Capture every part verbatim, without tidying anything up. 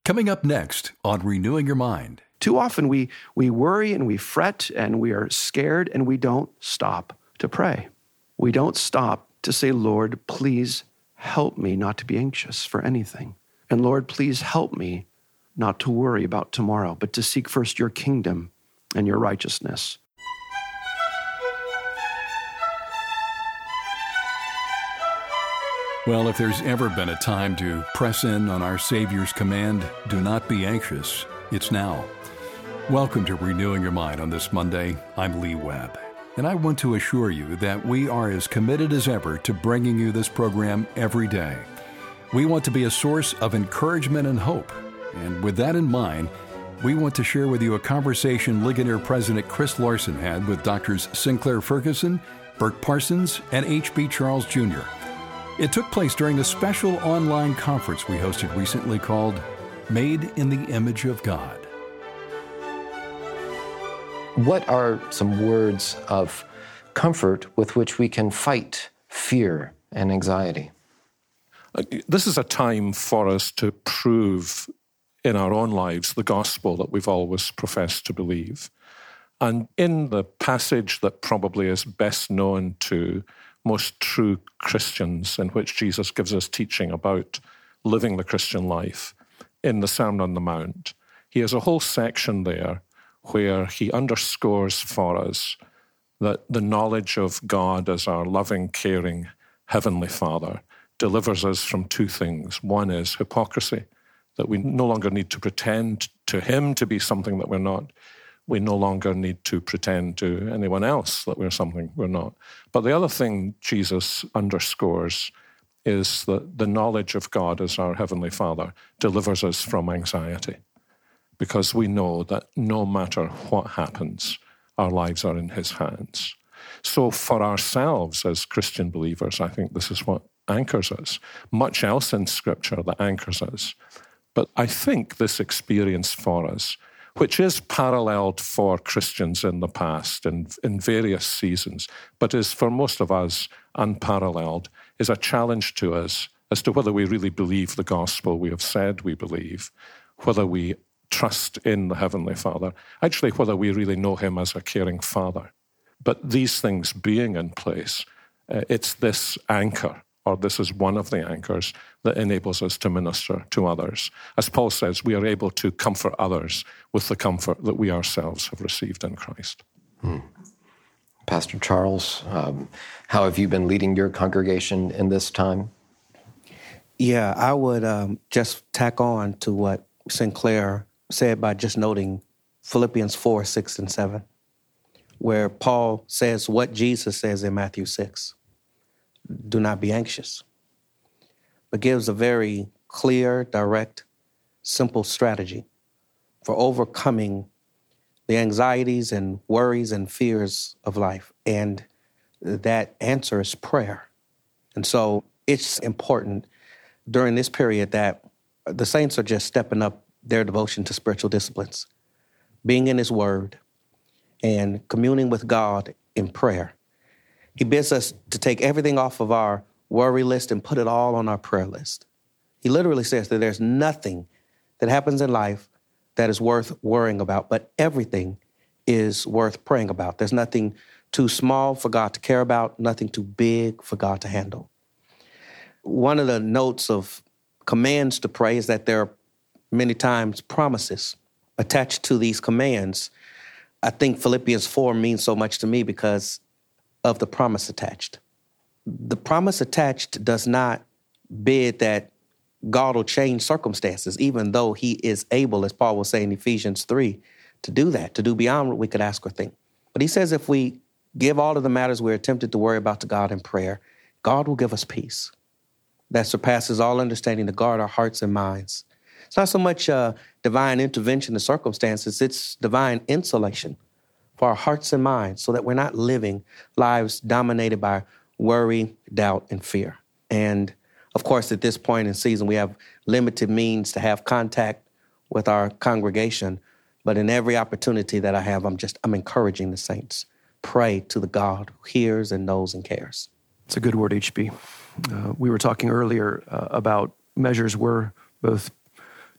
Coming up next on Renewing Your Mind. Too often we, we worry and we fret and we are scared and we don't stop to pray. We don't stop to say, Lord, please help me not to be anxious for anything. And Lord, please help me not to worry about tomorrow, but to seek first your kingdom and your righteousness. Well, if there's ever been a time to press in on our Savior's command, do not be anxious, it's now. Welcome to Renewing Your Mind on this Monday. I'm Lee Webb, and I want to assure you that we are as committed as ever to bringing you this program every day. We want to be a source of encouragement and hope, and with that in mind, we want to share with you a conversation Ligonier President Chris Larson had with Doctors Sinclair Ferguson, Bert Parsons, and H B Charles Junior It took place during a special online conference we hosted recently called Made in the Image of God. What are some words of comfort with which we can fight fear and anxiety? This is a time for us to prove in our own lives the gospel that we've always professed to believe. And in the passage that probably is best known to most true Christians, in which Jesus gives us teaching about living the Christian life, in the Sermon on the Mount, he has a whole section there where he underscores for us that the knowledge of God as our loving, caring, heavenly Father delivers us from two things. One is hypocrisy, that we no longer need to pretend to him to be something that we're not. We no longer need to pretend to anyone else that we're something we're not. But the other thing Jesus underscores is that the knowledge of God as our Heavenly Father delivers us from anxiety, because we know that no matter what happens, our lives are in his hands. So for ourselves as Christian believers, I think this is what anchors us. Much else in Scripture that anchors us. But I think this experience for us, which is paralleled for Christians in the past and in various seasons, but is for most of us unparalleled, is a challenge to us as to whether we really believe the gospel we have said we believe, whether we trust in the Heavenly Father, actually whether we really know him as a caring Father. But these things being in place, uh, it's this anchor, or this is one of the anchors that enables us to minister to others. As Paul says, we are able to comfort others with the comfort that we ourselves have received in Christ. Hmm. Pastor Charles, um, how have you been leading your congregation in this time? Yeah, I would um, just tack on to what Sinclair said by just noting Philippians four, six, and seven, where Paul says what Jesus says in Matthew six. Do not be anxious, but gives a very clear, direct, simple strategy for overcoming the anxieties and worries and fears of life. And that answer is prayer. And so it's important during this period that the saints are just stepping up their devotion to spiritual disciplines, being in his word and communing with God in prayer. He bids us to take everything off of our worry list and put it all on our prayer list. He literally says that there's nothing that happens in life that is worth worrying about, but everything is worth praying about. There's nothing too small for God to care about, nothing too big for God to handle. One of the notes of commands to pray is that there are many times promises attached to these commands. I think Philippians four means so much to me because of the promise attached. The promise attached does not bid that God will change circumstances, even though he is able, as Paul will say in Ephesians three, to do that, to do beyond what we could ask or think. But he says if we give all of the matters we're tempted to worry about to God in prayer, God will give us peace that surpasses all understanding to guard our hearts and minds. It's not so much uh, divine intervention in circumstances, it's divine insulation for our hearts and minds so that we're not living lives dominated by worry, doubt, and fear. And of course, at this point in season, we have limited means to have contact with our congregation. But in every opportunity that I have, I'm just, I'm encouraging the saints. Pray to the God who hears and knows and cares. It's a good word, H B. Uh, we were talking earlier uh, about measures we're both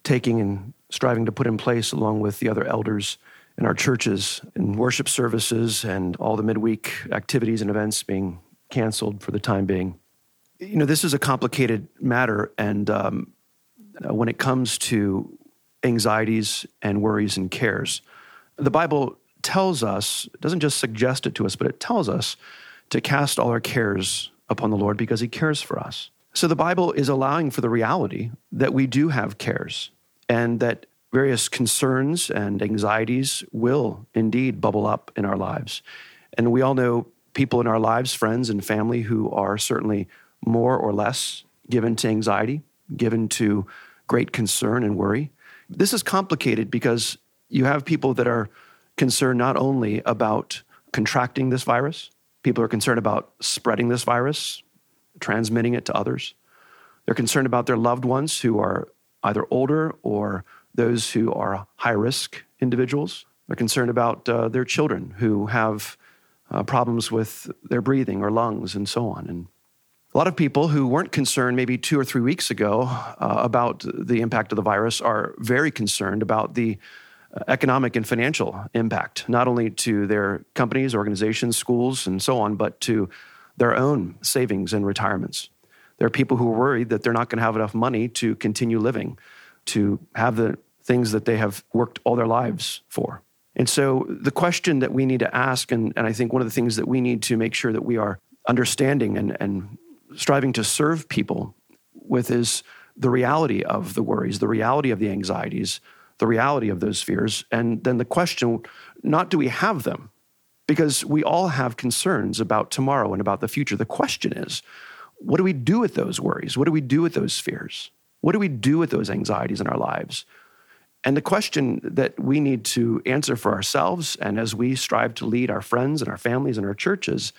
taking and striving to put in place along with the other elders in our churches and worship services and all the midweek activities and events being canceled for the time being. You know, this is a complicated matter, and um, when it comes to anxieties and worries and cares, the Bible tells us, it doesn't just suggest it to us, but it tells us to cast all our cares upon the Lord because he cares for us. So the Bible is allowing for the reality that we do have cares and that various concerns and anxieties will indeed bubble up in our lives. And we all know people in our lives, friends and family, who are certainly more or less given to anxiety, given to great concern and worry. This is complicated because you have people that are concerned not only about contracting this virus, people are concerned about spreading this virus, transmitting it to others. They're concerned about their loved ones who are either older or those who are high-risk individuals. They're concerned about uh, their children who have uh, problems with their breathing or lungs and so on. And a lot of people who weren't concerned maybe two or three weeks ago uh, about the impact of the virus are very concerned about the uh, economic and financial impact, not only to their companies, organizations, schools, and so on, but to their own savings and retirements. There are people who are worried that they're not going to have enough money to continue living, to have the things that they have worked all their lives for. And so the question that we need to ask, and, and I think one of the things that we need to make sure that we are understanding and, and striving to serve people with is the reality of the worries, the reality of the anxieties, the reality of those fears. And then the question, not do we have them? Because we all have concerns about tomorrow and about the future. The question is, what do we do with those worries? What do we do with those fears? What do we do with those anxieties in our lives? And the question that we need to answer for ourselves, and as we strive to lead our friends and our families and our churches,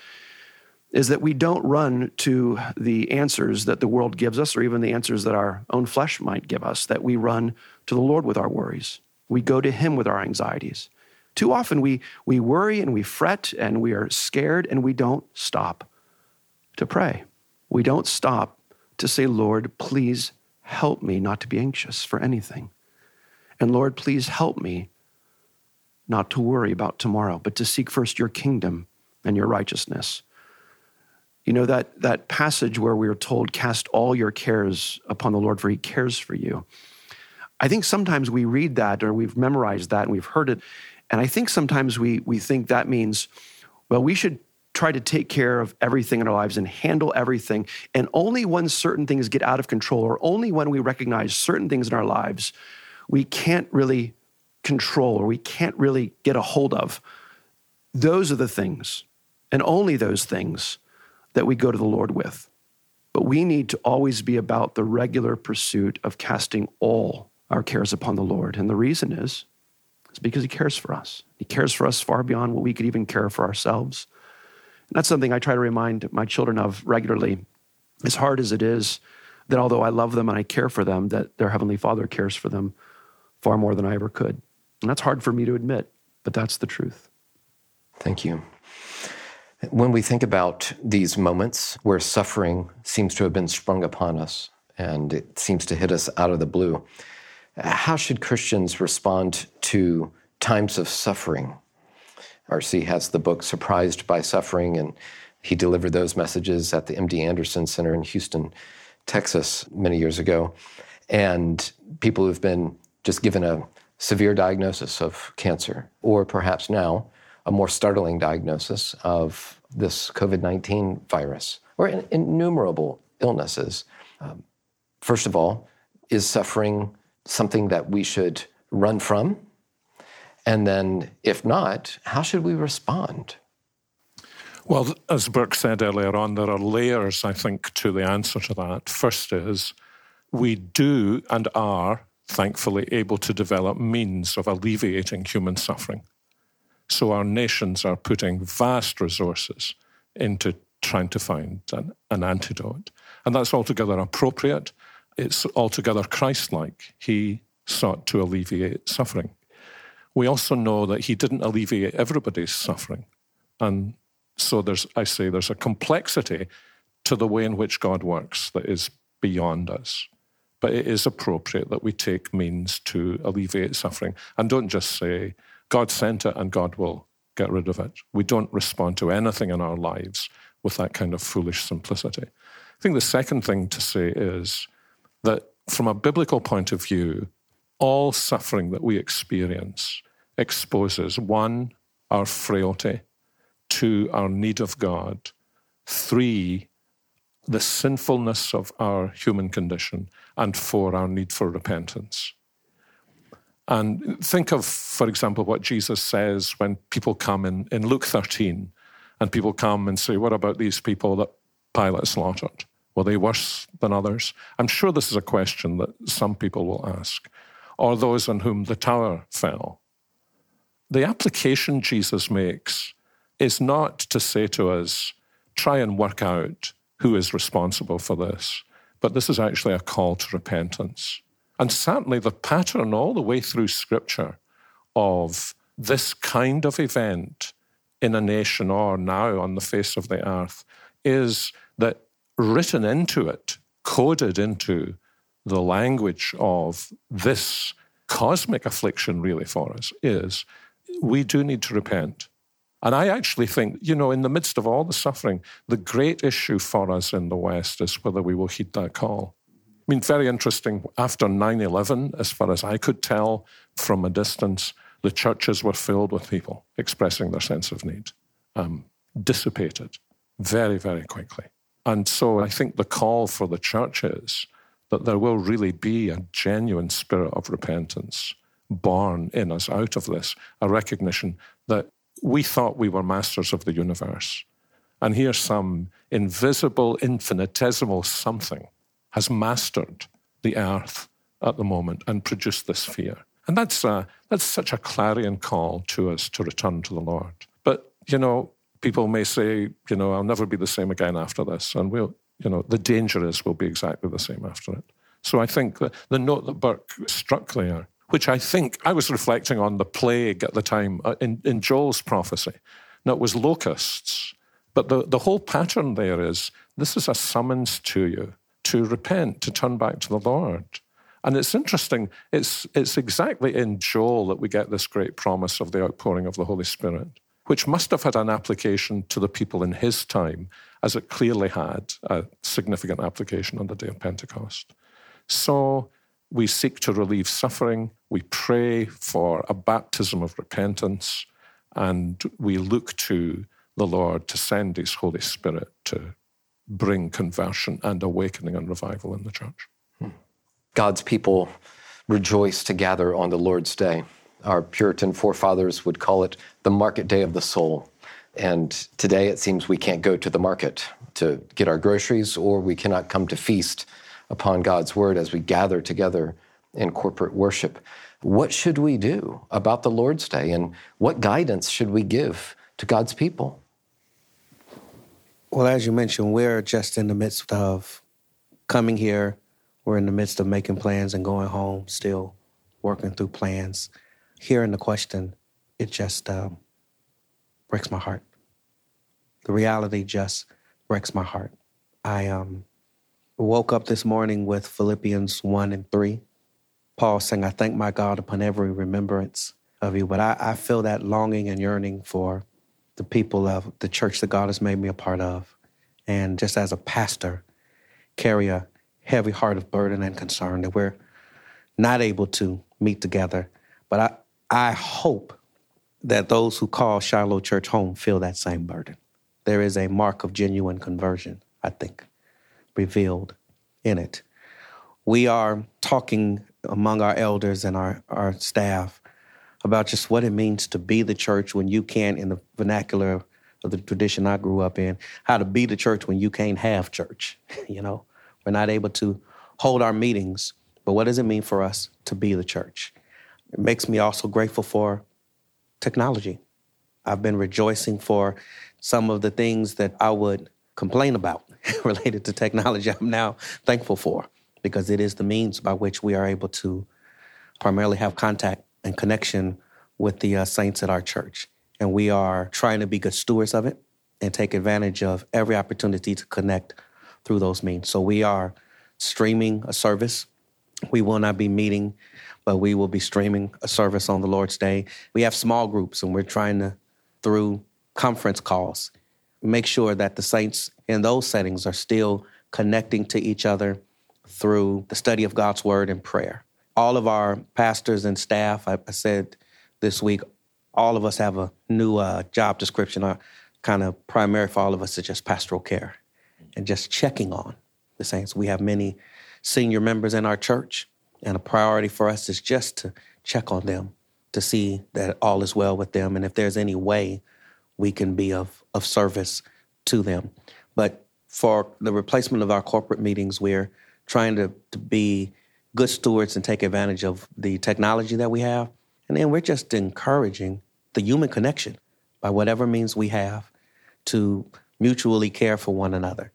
is that we don't run to the answers that the world gives us or even the answers that our own flesh might give us, that we run to the Lord with our worries. We go to him with our anxieties. Too often we, we worry and we fret and we are scared and we don't stop to pray. We don't stop to say, Lord, please help me not to be anxious for anything. And Lord, please help me not to worry about tomorrow, but to seek first your kingdom and your righteousness. You know, that, that passage where we are told, cast all your cares upon the Lord, for he cares for you. I think sometimes we read that or we've memorized that and we've heard it. And I think sometimes we, we think that means, well, we should try to take care of everything in our lives and handle everything. And only when certain things get out of control, or only when we recognize certain things in our lives we can't really control or we can't really get a hold of, those are the things, and only those things, that we go to the Lord with. But we need to always be about the regular pursuit of casting all our cares upon the Lord. And the reason is, is because he cares for us. He cares for us far beyond what we could even care for ourselves. And that's something I try to remind my children of regularly, as hard as it is, that although I love them and I care for them, that their Heavenly Father cares for them far more than I ever could. And that's hard for me to admit, but that's the truth. Thank you. When we think about these moments where suffering seems to have been sprung upon us and it seems to hit us out of the blue, how should Christians respond to times of suffering? R C has the book Surprised by Suffering, and he delivered those messages at the M D Anderson Center in Houston, Texas, many years ago. And people who've been just given a severe diagnosis of cancer, or perhaps now a more startling diagnosis of this covid nineteen virus, or in, innumerable illnesses. Um, first of all, is suffering something that we should run from? And then, if not, how should we respond? Well, as Burke said earlier on, there are layers, I think, to the answer to that. First is, we do and are thankfully able to develop means of alleviating human suffering. So our nations are putting vast resources into trying to find an, an antidote. And that's altogether appropriate. It's altogether Christ-like. He sought to alleviate suffering. We also know that he didn't alleviate everybody's suffering. And so there's, I say, there's a complexity to the way in which God works that is beyond us. But it is appropriate that we take means to alleviate suffering and don't just say, God sent it and God will get rid of it. We don't respond to anything in our lives with that kind of foolish simplicity. I think the second thing to say is that from a biblical point of view, all suffering that we experience exposes, one, our frailty, two, our need of God, three, the sinfulness of our human condition, and four, our need for repentance. And think of, for example, what Jesus says when people come in, in Luke thirteen, and people come and say, what about these people that Pilate slaughtered? Were they worse than others? I'm sure this is a question that some people will ask. Or those on whom the tower fell. The application Jesus makes is not to say to us, try and work out who is responsible for this, but this is actually a call to repentance. And certainly the pattern all the way through Scripture of this kind of event in a nation or now on the face of the earth is that written into it, coded into the language of this cosmic affliction really for us is we do need to repent. And I actually think, you know, in the midst of all the suffering, the great issue for us in the West is whether we will heed that call. I mean, very interesting, after nine eleven, as far as I could tell from a distance, the churches were filled with people expressing their sense of need, um, dissipated very, very quickly. And so I think the call for the church is that there will really be a genuine spirit of repentance born in us out of this, a recognition that we thought we were masters of the universe. And here some invisible, infinitesimal something has mastered the earth at the moment and produced this fear. And that's a, that's such a clarion call to us to return to the Lord. But, you know, people may say, you know, I'll never be the same again after this. And we'll, you know, the danger is we'll be exactly the same after it. So I think that the note that Burke struck there, which I think I was reflecting on the plague at the time in, in Joel's prophecy. Now, it was locusts, but the, the whole pattern there is this is a summons to you to repent, to turn back to the Lord. And it's interesting, it's, it's exactly in Joel that we get this great promise of the outpouring of the Holy Spirit, which must have had an application to the people in his time, as it clearly had a significant application on the day of Pentecost. So we seek to relieve suffering, we pray for a baptism of repentance, and we look to the Lord to send his Holy Spirit to bring conversion and awakening and revival in the church. God's people rejoice to gather on the Lord's Day. Our Puritan forefathers would call it the market day of the soul. And today it seems we can't go to the market to get our groceries, or we cannot come to feast upon God's word as we gather together in corporate worship. What should we do about the Lord's Day, and what guidance should we give to God's people? Well, as you mentioned, we're just in the midst of coming here. We're in the midst of making plans and going home, still working through plans. Hearing the question, it just um, breaks my heart. The reality just breaks my heart. I um, woke up this morning with Philippians one and three. Paul saying, I thank my God upon every remembrance of you. But I, I feel that longing and yearning for the people of the church that God has made me a part of. And just as a pastor, carry a heavy heart of burden and concern that we're not able to meet together. But I, I hope that those who call Shiloh Church home feel that same burden. There is a mark of genuine conversion, I think, revealed in it. We are talking among our elders and our, our staff about just what it means to be the church when you can't, in the vernacular of the tradition I grew up in, how to be the church when you can't have church. You know, we're not able to hold our meetings, but what does it mean for us to be the church? It makes me also grateful for technology. I've been rejoicing for some of the things that I would complain about related to technology. I'm now thankful for, because it is the means by which we are able to primarily have contact and connection with the uh, saints at our church. And we are trying to be good stewards of it and take advantage of every opportunity to connect through those means. So we are streaming a service We will not be meeting, but we will be streaming a service on the Lord's Day. We have small groups, and we're trying to, through conference calls, make sure that the saints in those settings are still connecting to each other through the study of God's word and prayer. All of our pastors and staff, I, I said this week, all of us have a new uh, job description. Our kind of primary for all of us is just pastoral care and just checking on the saints. We have many senior members in our church, and a priority for us is just to check on them, to see that all is well with them, and if there's any way we can be of, of service to them. But for the replacement of our corporate meetings, we're trying to, to be good stewards and take advantage of the technology that we have. And then we're just encouraging the human connection by whatever means we have to mutually care for one another.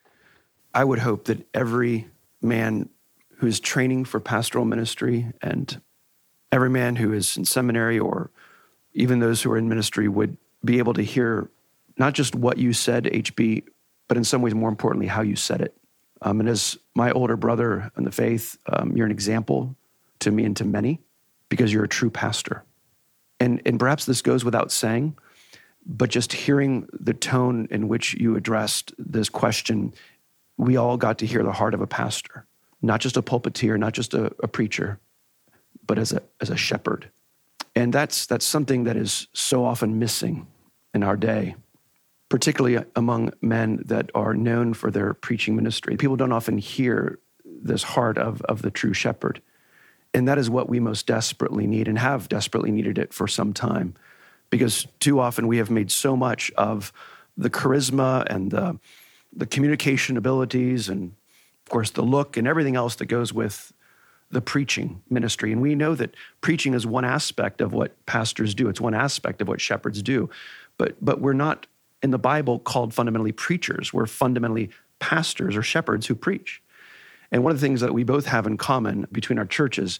I would hope that every man who's training for pastoral ministry and every man who is in seminary or even those who are in ministry would be able to hear not just what you said, H B, but in some ways, more importantly, how you said it. Um, and as my older brother in the faith, um, you're an example to me and to many because you're a true pastor. And, and perhaps this goes without saying, but just hearing the tone in which you addressed this question, we all got to hear the heart of a pastor, not just a pulpiteer, not just a, a preacher, but as a as a shepherd. And that's that's something that is so often missing in our day, particularly among men that are known for their preaching ministry. People don't often hear this heart of, of the true shepherd. And that is what we most desperately need and have desperately needed it for some time. Because too often we have made so much of the charisma and the, the communication abilities and, of course, the look and everything else that goes with the preaching ministry. And we know that preaching is one aspect of what pastors do. It's one aspect of what shepherds do. But but we're not, in the Bible, called fundamentally preachers. We're fundamentally pastors or shepherds who preach. And one of the things that we both have in common between our churches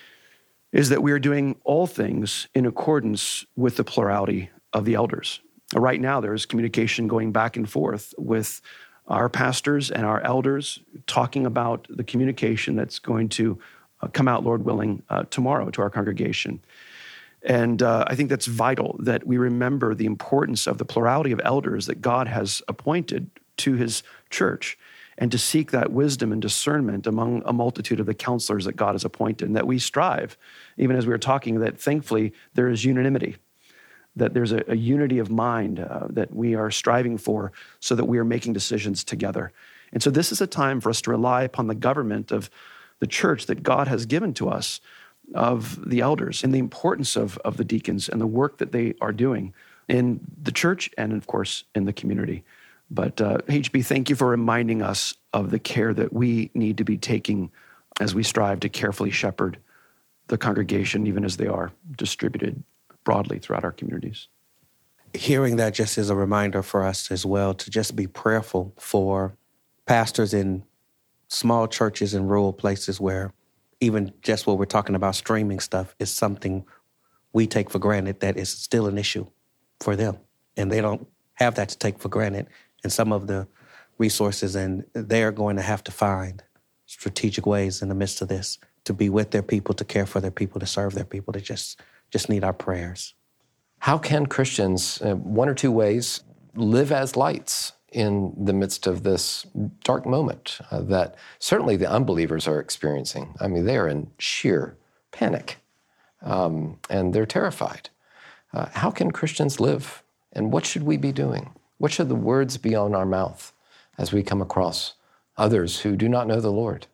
is that we are doing all things in accordance with the plurality of the elders. Right now, there is communication going back and forth with our pastors and our elders talking about the communication that's going to uh, come out, Lord willing, uh, tomorrow to our congregation. And uh, I think that's vital that we remember the importance of the plurality of elders that God has appointed to his church, and to seek that wisdom and discernment among a multitude of the counselors that God has appointed, and that we strive, even as we were talking, that thankfully there is unanimity, that there's a, a unity of mind uh, that we are striving for so that we are making decisions together. And so this is a time for us to rely upon the government of the church that God has given to us, of the elders, and the importance of, of the deacons and the work that they are doing in the church and, of course, in the community. But uh, H B, thank you for reminding us of the care that we need to be taking as we strive to carefully shepherd the congregation, even as they are distributed broadly throughout our communities. Hearing that just is a reminder for us as well to just be prayerful for pastors in small churches in rural places where even just what we're talking about, streaming stuff, is something we take for granted that is still an issue for them. And they don't have that to take for granted in some of the resources, and they're going to have to find strategic ways in the midst of this to be with their people, to care for their people, to serve their people, to just, just need our prayers. How can Christians, uh, one or two ways, live as lights in the midst of this dark moment uh, that certainly the unbelievers are experiencing? I mean, they are in sheer panic, um, and they're terrified. Uh, how can Christians live, and what should we be doing? What should the words be on our mouth as we come across others who do not know the Lord?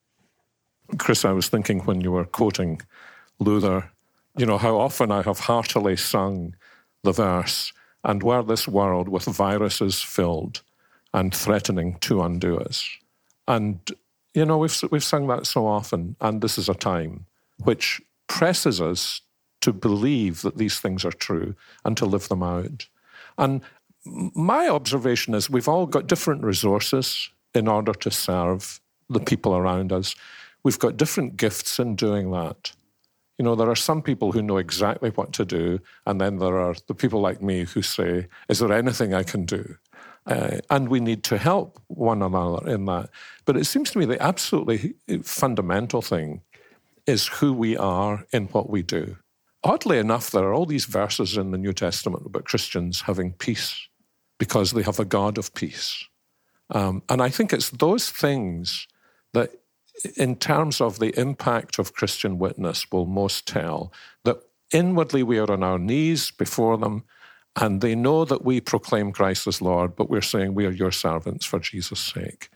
Chris, I was thinking when you were quoting Luther, you know, how often I have heartily sung the verse, "And were this world with viruses filled and threatening to undo us." And, you know, we've we've sung that so often, and this is a time which presses us to believe that these things are true and to live them out. And my observation is we've all got different resources in order to serve the people around us. We've got different gifts in doing that. You know, there are some people who know exactly what to do, and then there are the people like me who say, is there anything I can do? Uh, and we need to help one another in that. But it seems to me the absolutely fundamental thing is who we are in what we do. Oddly enough, there are all these verses in the New Testament about Christians having peace because they have a God of peace. Um, and I think it's those things that, in terms of the impact of Christian witness, will most tell that inwardly we are on our knees before them, and they know that we proclaim Christ as Lord, but we're saying we are your servants for Jesus' sake.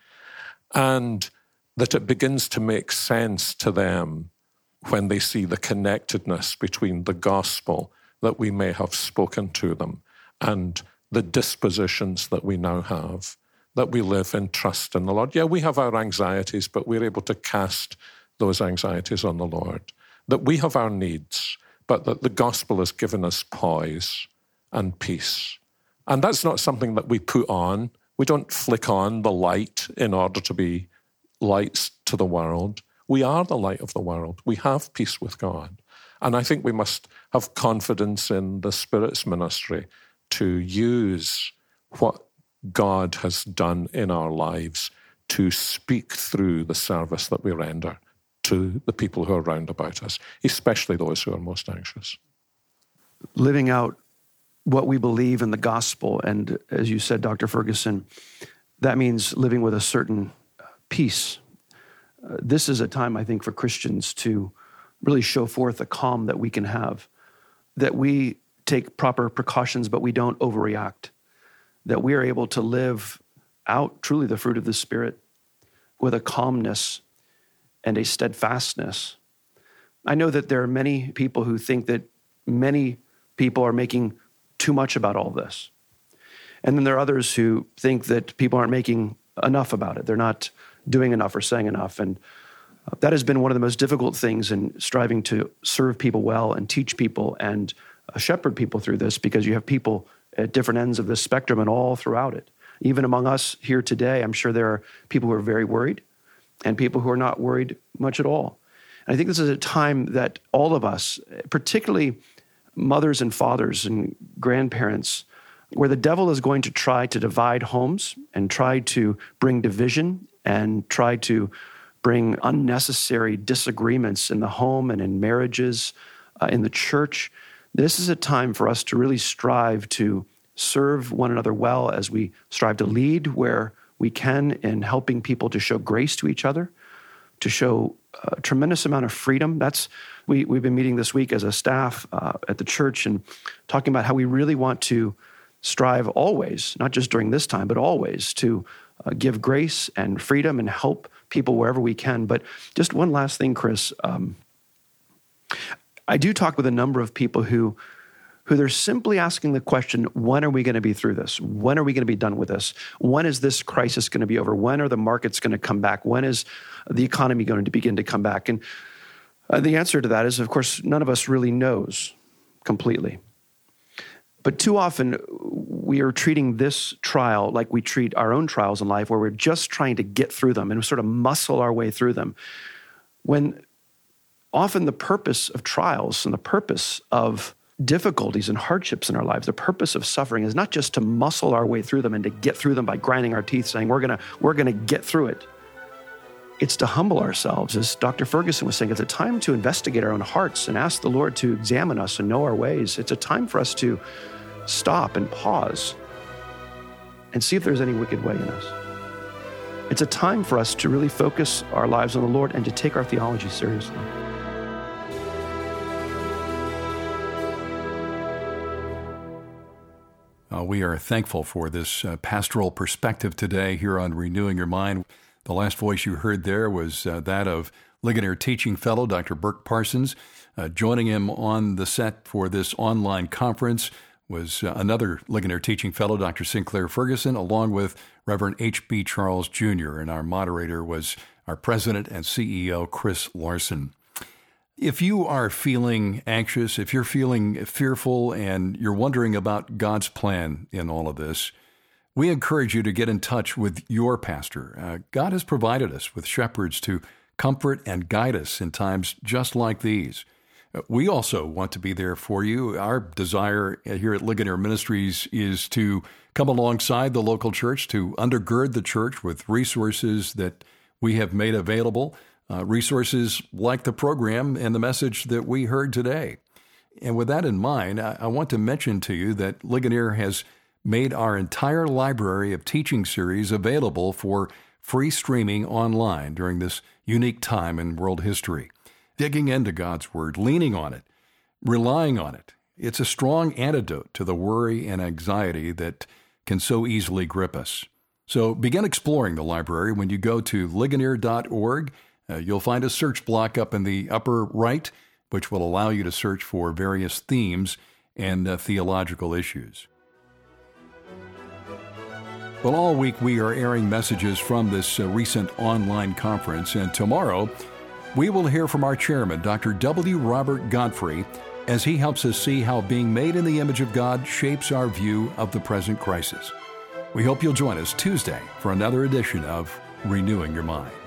And that it begins to make sense to them when they see the connectedness between the gospel that we may have spoken to them and the dispositions that we now have, that we live in trust in the Lord. Yeah, we have our anxieties, but we're able to cast those anxieties on the Lord. That we have our needs, but that the gospel has given us poise and peace. And that's not something that we put on. We don't flick on the light in order to be lights to the world. We are the light of the world. We have peace with God. And I think we must have confidence in the Spirit's ministry to use what God has done in our lives to speak through the service that we render to the people who are round about us, especially those who are most anxious. Living out what we believe in the gospel, and as you said, Doctor Ferguson, that means living with a certain peace. Uh, this is a time, I think, for Christians to really show forth the calm that we can have, that we take proper precautions, but we don't overreact, that we are able to live out truly the fruit of the Spirit with a calmness and a steadfastness. I know that there are many people who think that many people are making too much about all this. And then there are others who think that people aren't making enough about it. They're not doing enough or saying enough. And that has been one of the most difficult things in striving to serve people well and teach people and shepherd people through this, because you have people at different ends of the spectrum and all throughout it. Even among us here today, I'm sure there are people who are very worried and people who are not worried much at all. And I think this is a time that all of us, particularly mothers and fathers and grandparents, where the devil is going to try to divide homes and try to bring division and try to bring unnecessary disagreements in the home and in marriages, uh, in the church. This is a time for us to really strive to serve one another well as we strive to lead where we can in helping people to show grace to each other, to show a tremendous amount of freedom. That's we, we've been meeting this week as a staff uh, at the church and talking about how we really want to strive always, not just during this time, but always to uh, give grace and freedom and help people wherever we can. But just one last thing, Chris. Um, I do talk with a number of people who who they're simply asking the question, when are we going to be through this? When are we going to be done with this? When is this crisis going to be over? When are the markets going to come back? When is the economy going to begin to come back? And uh, the answer to that is, of course, none of us really knows completely. But too often, we are treating this trial like we treat our own trials in life, where we're just trying to get through them and sort of muscle our way through them. When often the purpose of trials and the purpose of difficulties and hardships in our lives, the purpose of suffering is not just to muscle our way through them and to get through them by grinding our teeth saying, we're gonna, we're gonna get through it. It's to humble ourselves. As Doctor Ferguson was saying, it's a time to investigate our own hearts and ask the Lord to examine us and know our ways. It's a time for us to stop and pause and see if there's any wicked way in us. It's a time for us to really focus our lives on the Lord and to take our theology seriously. Uh, we are thankful for this uh, pastoral perspective today here on Renewing Your Mind. The last voice you heard there was uh, that of Ligonier Teaching Fellow Doctor Burk Parsons. Uh, joining him on the set for this online conference was uh, another Ligonier Teaching Fellow, Doctor Sinclair Ferguson, along with Reverend H B Charles Junior And our moderator was our President and C E O, Chris Larson. If you are feeling anxious, if you're feeling fearful and you're wondering about God's plan in all of this, we encourage you to get in touch with your pastor. Uh, God has provided us with shepherds to comfort and guide us in times just like these. We also want to be there for you. Our desire here at Ligonier Ministries is to come alongside the local church, to undergird the church with resources that we have made available, uh, resources like the program and the message that we heard today. And with that in mind, I, I want to mention to you that Ligonier has made our entire library of teaching series available for free streaming online during this unique time in world history. Digging into God's Word, leaning on it, relying on it. It's a strong antidote to the worry and anxiety that can so easily grip us. So begin exploring the library when you go to ligonier dot org. Uh, you'll find a search block up in the upper right, which will allow you to search for various themes and uh, theological issues. Well, all week we are airing messages from this uh, recent online conference, and tomorrow we will hear from our chairman, Doctor W. Robert Godfrey, as he helps us see how being made in the image of God shapes our view of the present crisis. We hope you'll join us Tuesday for another edition of Renewing Your Mind.